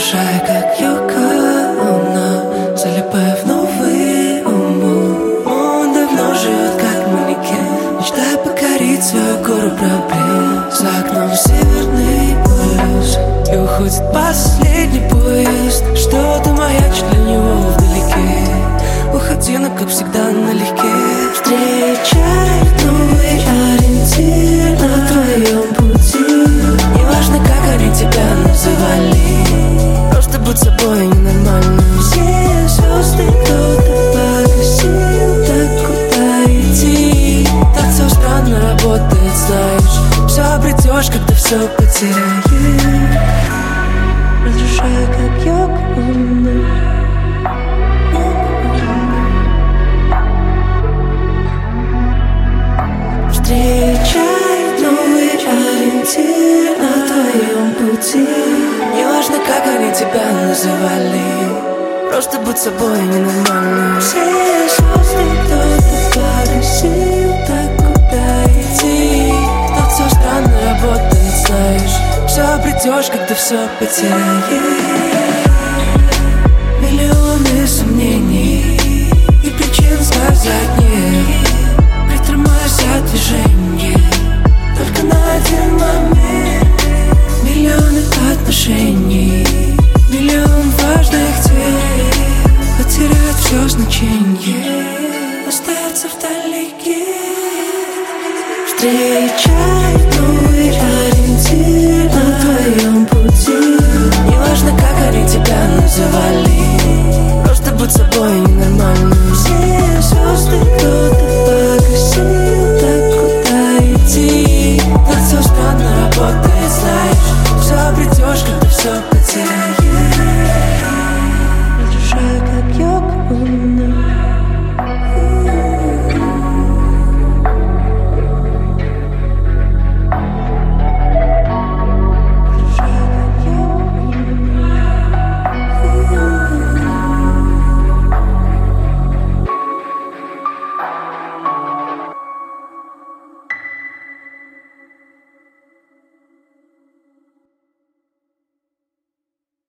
Разрушая, как Йоко Оно, залипая в новый уму. Он давно живет, как манекен, мечтая покорить свою гору проблем. За окном северный полюс, и уходит последний поезд. Что-то маячит для него вдалеке. Уходи, но как всегда налегке. Встречай новый ориентир на твоем пути. Неважно, как они тебя называли, просто будь собой ненормальным. Все звезды кто-то погасил, так куда идти? Так все странно работает, знаешь. Все обретешь, когда все потеряешь. Разрушая, как Йоко Оно. Встречай новый ориентир на твоем пути. Неважно, как они тебя называли, просто будь собой ненормальным. Все звезды кто-то погасил, так куда идти? Тут все странно работает, знаешь. Все обретешь, когда все потеряешь. Миллионы сомнений и причин сказать нет. Притормозя движение только на один момент. Миллионы отношений, миллион важных дел потеряют все значение, остаться вдалеке. Встречай новый ориентир на твоем пути. Неважно, как они тебя называли, просто будь собой ненормальным.